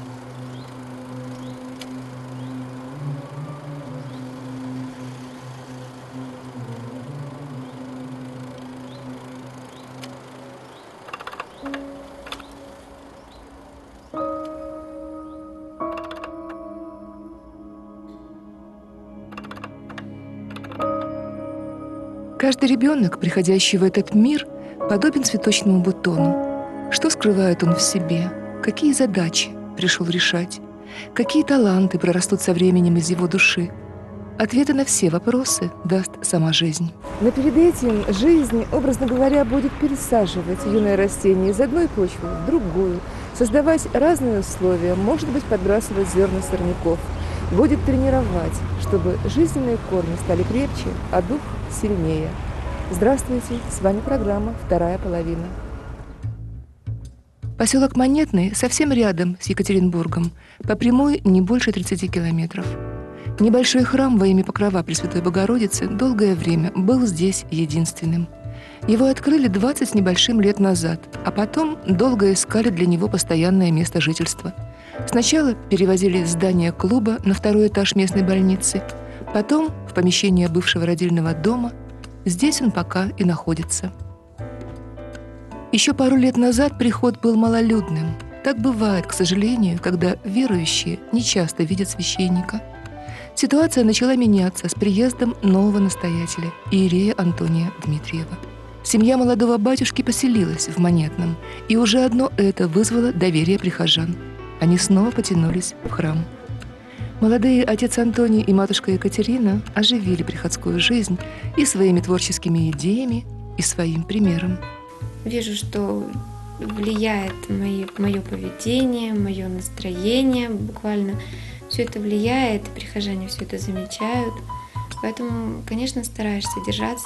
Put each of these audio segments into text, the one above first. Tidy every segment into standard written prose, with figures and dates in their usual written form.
Каждый ребенок, приходящий в этот мир, подобен цветочному бутону. Что скрывает он в себе? Какие задачи пришел решать? Какие таланты прорастут со временем из его души? Ответы на все вопросы даст сама жизнь. Но перед этим жизнь, образно говоря, будет пересаживать юное растение из одной почвы в другую, создавать разные условия, может быть, подбрасывать зерна сорняков, будет тренировать, чтобы жизненные корни стали крепче, а дух сильнее. Здравствуйте, с вами программа «Вторая половина». Поселок Монетный совсем рядом с Екатеринбургом, по прямой не больше 30 километров. Небольшой храм во имя Покрова Пресвятой Богородицы долгое время был здесь единственным. Его открыли 20 с небольшим лет назад, а потом долго искали для него постоянное место жительства. Сначала перевозили здание клуба на второй этаж местной больницы, потом в помещение бывшего родильного дома. Здесь он пока и находится. Еще пару лет назад приход был малолюдным. Так бывает, к сожалению, когда верующие нечасто видят священника. Ситуация начала меняться с приездом нового настоятеля, иерея Антония Дмитриева. Семья молодого батюшки поселилась в Монетном, и уже одно это вызвало доверие прихожан. Они снова потянулись в храм. Молодые отец Антоний и матушка Екатерина оживили приходскую жизнь и своими творческими идеями, и своим примером. Вижу, что влияет мое поведение, мое настроение буквально. Все это влияет, прихожане все это замечают. Поэтому, конечно, стараешься держаться.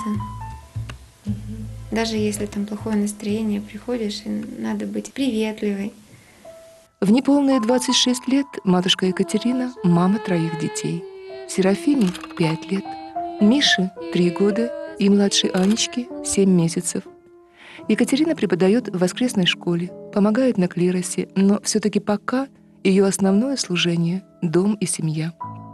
Даже если там плохое настроение, приходишь, и надо быть приветливой. В неполные 26 лет матушка Екатерина – мама 3 детей. Серафиме – 5 лет, Мише – 3 года и младшей Анечке – 7 месяцев. Екатерина преподает в воскресной школе, помогает на клиросе, но все-таки пока ее основное служение – дом и семья.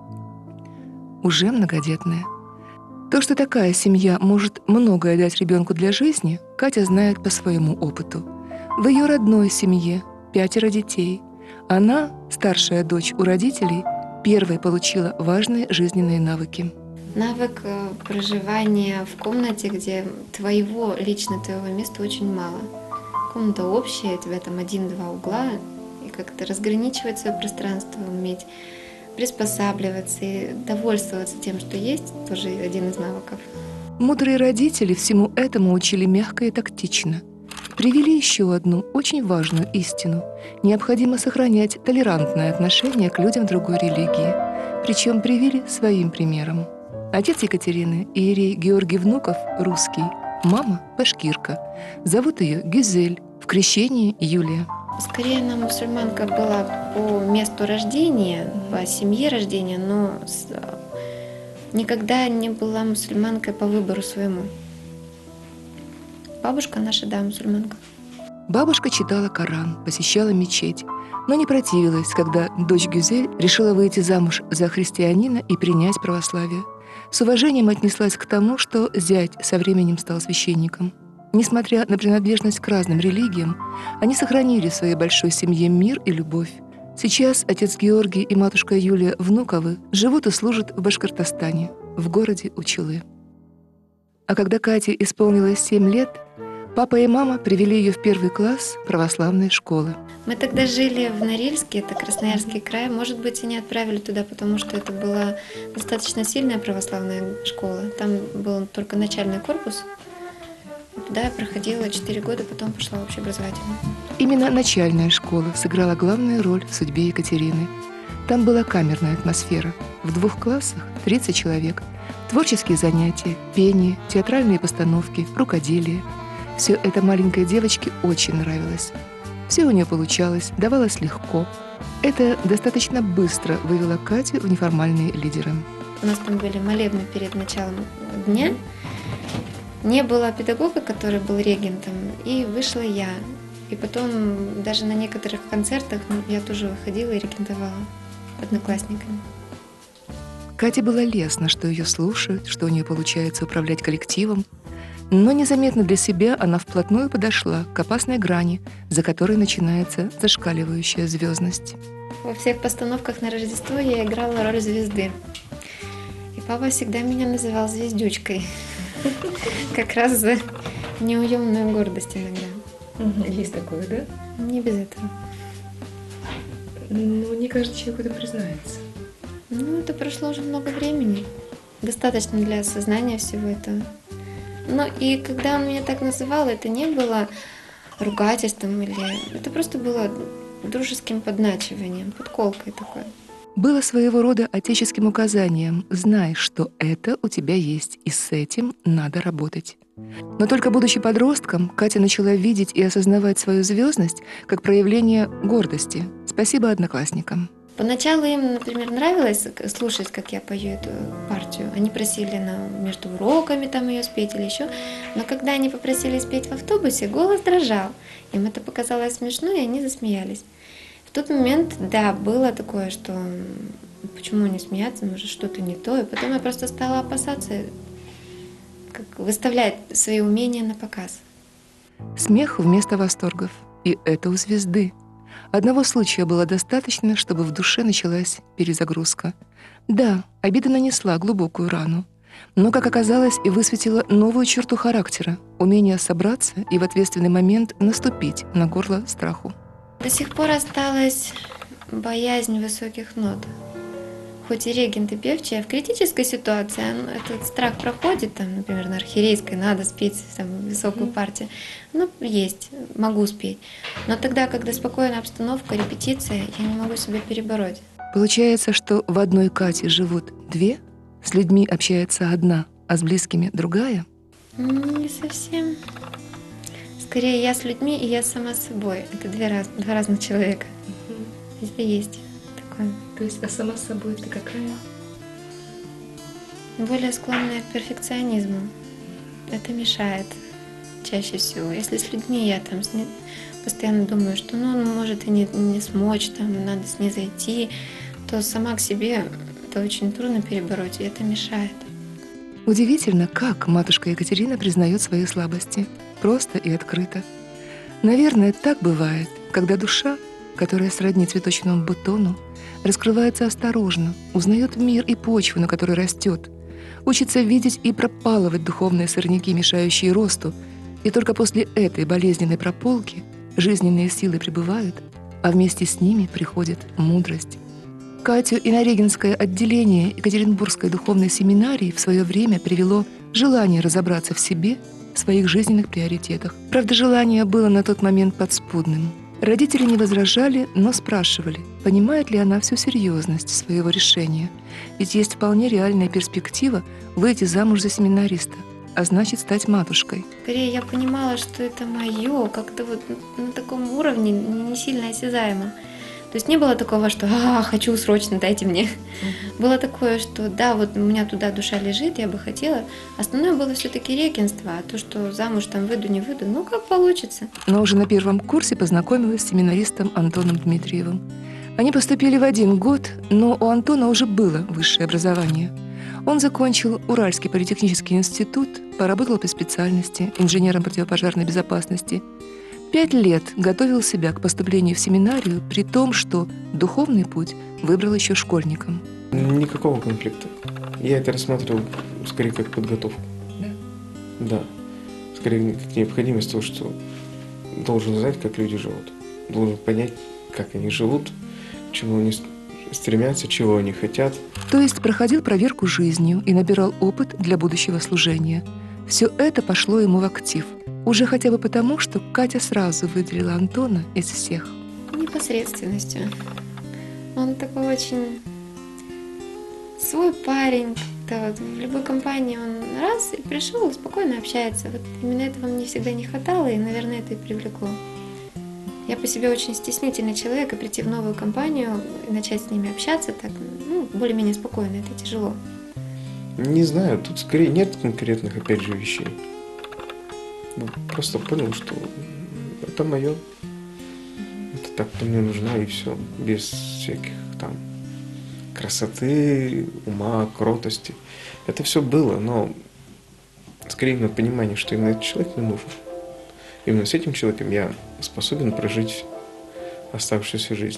Уже многодетная. То, что такая семья может многое дать ребенку для жизни, Катя знает по своему опыту. В ее родной семье 5 детей. Она, старшая дочь у родителей, первой получила важные жизненные навыки. Навык проживания в комнате, где лично твоего места очень мало. Комната общая, у тебя там 1-2 угла, и как-то разграничивать свое пространство, уметь приспосабливаться и довольствоваться тем, что есть, тоже один из навыков. Мудрые родители всему этому учили мягко и тактично. Привели еще одну очень важную истину. Необходимо сохранять толерантное отношение к людям другой религии. Причем привели своим примером. Отец Екатерины, иерей Георгий Внуков, русский, мама – башкирка. Зовут ее Гюзель, в крещении Юлия. Скорее она мусульманка была по месту рождения, по семье рождения, но никогда не была мусульманкой по выбору своему. Бабушка наша, да, мусульманка. Бабушка читала Коран, посещала мечеть, но не противилась, когда дочь Гюзель решила выйти замуж за христианина и принять православие. С уважением отнеслась к тому, что зять со временем стал священником. Несмотря на принадлежность к разным религиям, они сохранили в своей большой семье мир и любовь. Сейчас отец Георгий и матушка Юлия Внуковы живут и служат в Башкортостане, в городе Учулы. А когда Кате исполнилось 7 лет, папа и мама привели ее в 1 класс православной школы. Мы тогда жили в Норильске, это Красноярский край. Может быть, и не отправили туда, потому что это была достаточно сильная православная школа. Там был только начальный корпус. Туда я проходила 4 года, потом пошла в общеобразовательную. Именно начальная школа сыграла главную роль в судьбе Екатерины. Там была камерная атмосфера. В 2 классах 30 человек. Творческие занятия, пение, театральные постановки, рукоделие. Все это маленькой девочке очень нравилось. Все у нее получалось, давалось легко. Это достаточно быстро вывело Катю в неформальные лидеры. У нас там были молебны перед началом дня. Не было педагога, который был регентом, и вышла я. И потом даже на некоторых концертах я тоже выходила и рекомендовала одноклассникам. Кате было лестно, что ее слушают, что у нее получается управлять коллективом, но незаметно для себя она вплотную подошла к опасной грани, за которой начинается зашкаливающая звездность. Во всех постановках на Рождество я играла роль звезды. И папа всегда меня называл звездючкой. Как раз за неуемную гордость иногда. Есть такое, да? Не без этого. Ну, не каждый человек это признается. Ну, это прошло уже много времени. Достаточно для осознания всего этого. Но и когда он меня так называл, это не было ругательством или... Это просто было дружеским подначиванием, подколкой такой. Было своего рода отеческим указанием: знай, что это у тебя есть, и с этим надо работать. Но только будучи подростком, Катя начала видеть и осознавать свою звездность как проявление гордости. Спасибо одноклассникам. Поначалу им, например, нравилось слушать, как я пою эту партию. Они просили между уроками там ее спеть или еще. Но когда они попросили спеть в автобусе, голос дрожал. Им это показалось смешно, и они засмеялись. В тот момент, да, было такое, что почему не смеяться, может что-то не то. И потом я просто стала опасаться, как выставлять свои умения на показ. Смех вместо восторгов. И это у звезды. Одного случая было достаточно, чтобы в душе началась перезагрузка. Да, обида нанесла глубокую рану, но, как оказалось, и высветила новую черту характера — умение собраться и в ответственный момент наступить на горло страху. До сих пор осталась боязнь высоких нот. Хоть и регент и певчий, а в критической ситуации этот страх проходит, там, например, на архиерейской надо спеть там, высокую партию. Ну, есть, могу спеть. Но тогда, когда спокойная обстановка, репетиция, я не могу себя перебороть. Получается, что в одной Кате живут две, с людьми общается одна, а с близкими другая? Не совсем. Скорее, я с людьми и я сама с собой. Это два разных человека. Везде есть такое. То есть, а сама с собой ты какая? Более склонная к перфекционизму. Это мешает чаще всего. Если с людьми я там постоянно думаю, что он может и не смочь, там, надо снизойти, то сама к себе это очень трудно перебороть, и это мешает. Удивительно, как матушка Екатерина признает свои слабости. Просто и открыто. Наверное, так бывает, когда душа, которая сродни цветочному бутону, раскрывается осторожно, узнает мир и почву, на которой растет, учится видеть и пропалывать духовные сорняки, мешающие росту, и только после этой болезненной прополки жизненные силы прибывают, а вместе с ними приходит мудрость. Катю и на Регенское отделение Екатеринбургской духовной семинарии в свое время привело желание разобраться в себе, в своих жизненных приоритетах. Правда, желание было на тот момент подспудным. Родители не возражали, но спрашивали, понимает ли она всю серьезность своего решения. Ведь есть вполне реальная перспектива выйти замуж за семинариста, а значит, стать матушкой. Скорее, я понимала, что это мое, как-то вот на таком уровне не сильно осязаемо. То есть не было такого, что хочу срочно, дайте мне. Было такое, что да, вот у меня туда душа лежит, я бы хотела. Основное было все-таки регенство, а то, что замуж там выйду, не выйду, ну как получится. Но уже на первом курсе познакомилась с семинаристом Антоном Дмитриевым. Они поступили в один год, но у Антона уже было высшее образование. Он закончил Уральский политехнический институт, поработал по специальности инженером противопожарной безопасности. 5 лет готовил себя к поступлению в семинарию, при том, что духовный путь выбрал еще школьником. Никакого конфликта. Я это рассматривал скорее как подготовку. Да? Да. Скорее как необходимость того, что должен знать, как люди живут. Должен понять, как они живут, к чему они стремятся, чего они хотят. То есть проходил проверку жизнью и набирал опыт для будущего служения. Все это пошло ему в актив. Уже хотя бы потому, что Катя сразу выделила Антона из всех. Непосредственностью. Он такой очень свой парень. Вот в любой компании он раз и пришел и спокойно общается. Вот именно этого мне всегда не хватало, и, наверное, это и привлекло. Я по себе очень стеснительный человек, и прийти в новую компанию и начать с ними общаться так, более-менее спокойно, это тяжело. Не знаю, тут скорее нет конкретных, опять же, вещей. Просто понял, что это мое. Это так, кто мне нужна, и все. Без всяких там красоты, ума, кротости. Это все было, но скорее именно понимание, что именно этот человек мне нужен. Именно с этим человеком я способен прожить оставшуюся жизнь.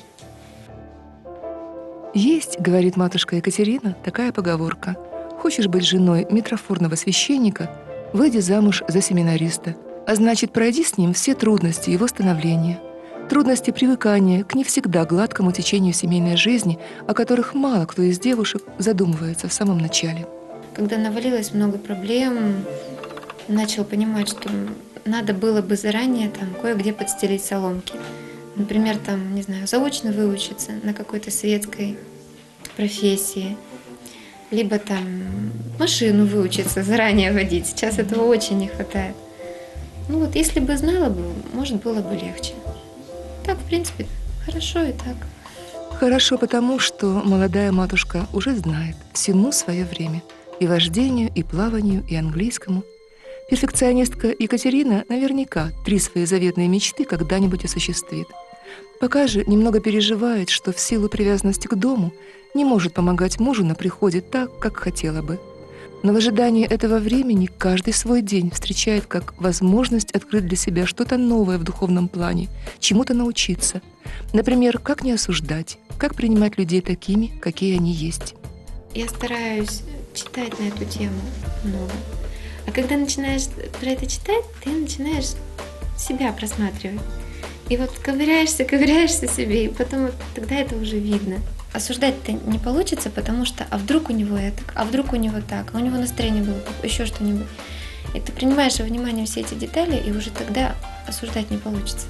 Есть, говорит матушка Екатерина, такая поговорка. Хочешь быть женой митрофорного священника, выйди замуж за семинариста, а значит, пройди с ним все трудности его становления. Трудности привыкания к не всегда гладкому течению семейной жизни, о которых мало кто из девушек задумывается в самом начале. Когда навалилось много проблем, начал понимать, что надо было бы заранее там кое-где подстелить соломки. Например, там, не знаю, заочно выучиться на какой-то светской профессии, либо там машину выучиться, заранее водить. Сейчас этого очень не хватает. Ну вот, если бы знала бы, может, было бы легче. Так, в принципе, хорошо и так. Хорошо потому, что молодая матушка уже знает всему свое время. И вождению, и плаванию, и английскому. Перфекционистка Екатерина наверняка 3 свои заветные мечты когда-нибудь осуществит. Пока же немного переживает, что в силу привязанности к дому не может помогать мужу на приходе так, как хотела бы. Но в ожидании этого времени каждый свой день встречает как возможность открыть для себя что-то новое в духовном плане, чему-то научиться. Например, как не осуждать, как принимать людей такими, какие они есть. Я стараюсь читать на эту тему много. А когда начинаешь про это читать, ты начинаешь себя просматривать. И вот ковыряешься себе, и потом вот тогда это уже видно. Осуждать-то не получится, потому что а вдруг у него это, а вдруг у него так, а у него настроение было, еще что-нибудь. И ты принимаешь во внимание все эти детали, и уже тогда осуждать не получится.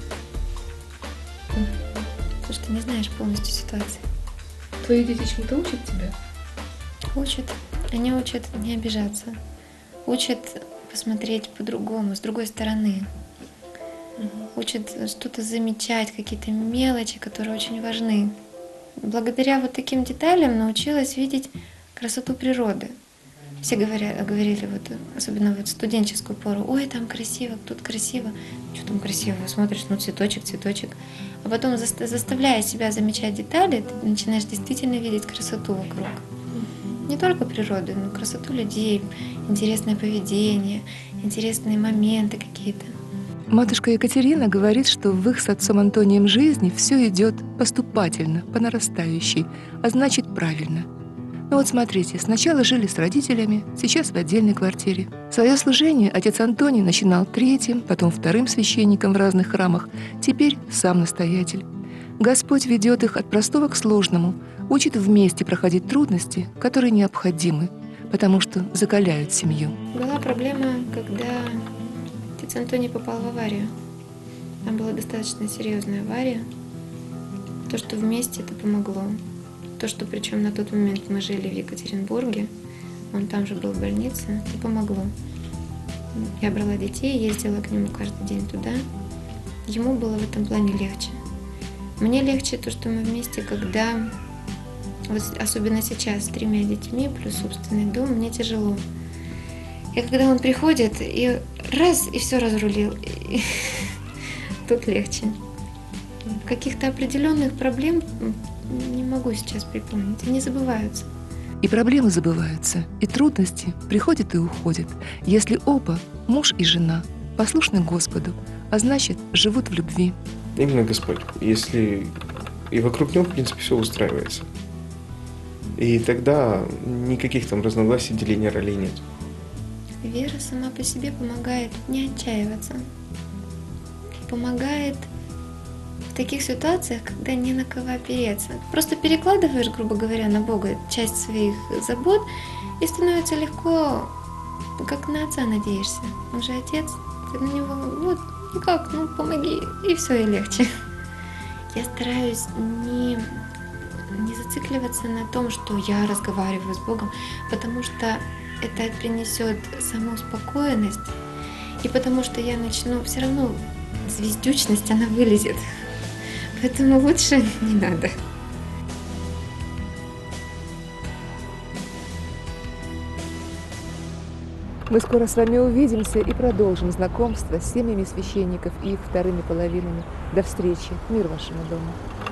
Потому что не знаешь полностью ситуации. Твои дети чему-то учат тебя? Учат. Они учат не обижаться. Учат посмотреть по-другому, с другой стороны. Учат что-то замечать, какие-то мелочи, которые очень важны. Благодаря вот таким деталям научилась видеть красоту природы. Все говорили, вот, особенно вот в студенческую пору, ой, там красиво, тут красиво. Что там красиво? Смотришь, ну цветочек, цветочек. А потом, заставляя себя замечать детали, ты начинаешь действительно видеть красоту вокруг. Не только природу, но красоту людей, интересное поведение, интересные моменты какие-то. Матушка Екатерина говорит, что в их с отцом Антонием жизни все идет поступательно, по нарастающей, а значит правильно. Ну вот смотрите, сначала жили с родителями, сейчас в отдельной квартире. Свое служение отец Антоний начинал 3-м, потом 2-м священником в разных храмах, теперь сам настоятель. Господь ведет их от простого к сложному, учит вместе проходить трудности, которые необходимы, потому что закаляют семью. Была проблема, когда отец Антоний попал в аварию. Там была достаточно серьезная авария. То, что вместе, это помогло. То, что причем на тот момент мы жили в Екатеринбурге, он там же был в больнице, это помогло. Я брала детей, ездила к нему каждый день туда. Ему было в этом плане легче. Мне легче то, что мы вместе, когда, вот особенно сейчас, с 3 детьми, плюс собственный дом, мне тяжело. И когда он приходит, и раз, и все разрулил, и тут легче. Каких-то определенных проблем не могу сейчас припомнить, они забываются. И проблемы забываются, и трудности приходят и уходят, если оба, муж и жена, послушны Господу, а значит, живут в любви. Именно Господь. Если и вокруг него, в принципе, все устраивается. И тогда никаких там разногласий, деления ролей нет. Вера сама по себе помогает не отчаиваться. Помогает в таких ситуациях, когда не на кого опереться. Просто перекладываешь, грубо говоря, на Бога часть своих забот, и становится легко, как на отца надеешься. Он же отец, ты на него, вот, никак, ну помоги, и все, и легче. Я стараюсь не зацикливаться на том, что я разговариваю с Богом, потому что это принесет самоуспокоенность, и потому что я начну, все равно звездючность, она вылезет. Поэтому лучше не надо. Мы скоро с вами увидимся и продолжим знакомство с семьями священников и их вторыми половинами. До встречи. Мир вашему дому.